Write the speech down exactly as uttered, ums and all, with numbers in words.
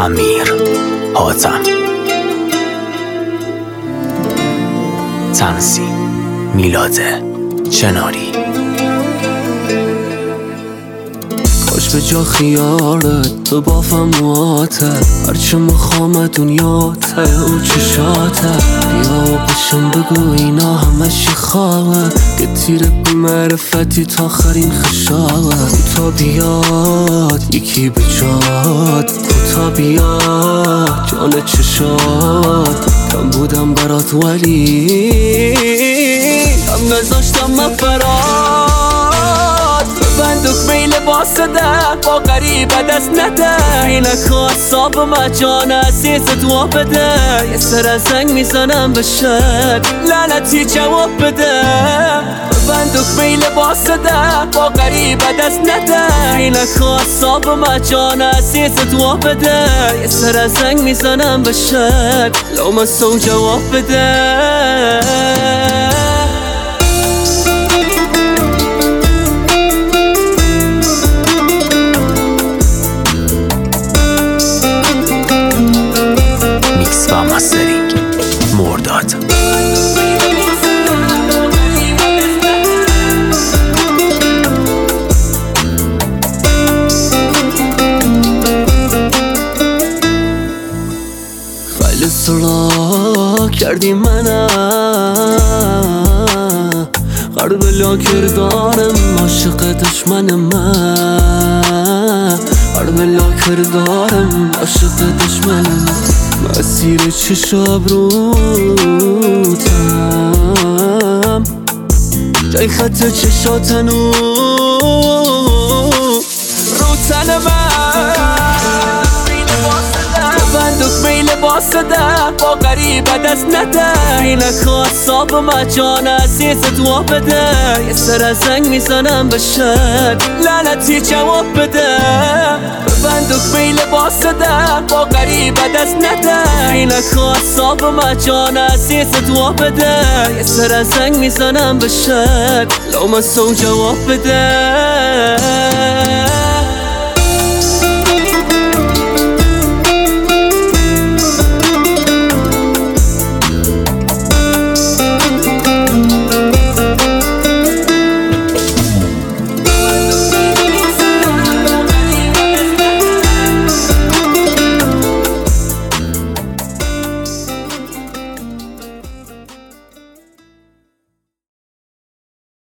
امیر حاتم. تنظیم میلاد چناری. کاش به جا خیارت تو بافم موته، هرچه مخوام دنیا ته او چشاته. بیا و بشم بگو اینا همش خوابه، که تیره بی معرفتی تا آخرین خشاوه. تا بیاد یکی به جاد، تا بیاد جان چشات. کم بودم برات ولی هم نذاشتم من فرات. بندوق میل باسده با غریبه دست نده، اینک حساب ما جان عزیز دعا بده. یه سر از زنگ میزنم بشه لعنتی جواب بده. بندوق میل باسده با غریبه دست نده، اینک حساب ما جان عزیز دعا بده. یه سر از زنگ میزنم بشه لامسون جواب بده. و مسترینگ مرداد. خیلی سرا کردی منم، غربلا کردارم عاشق دشمن من. غربلا کردارم عاشق دشمن من، مسیر چشاب روتم جای خط چشاتنو روتن من. بندوق میل باسده با غریبه دست نده، اینک حساب ما جان عزیز دعا بده. یه سر از زنگ میزنم بشه لعنتی جواب بده. بندوق میل باسده با غریبه دست نده، اینک حساب ما جان عزیز دعا بده. یه سر از زنگ میزنم بشه لامسون جواب بده.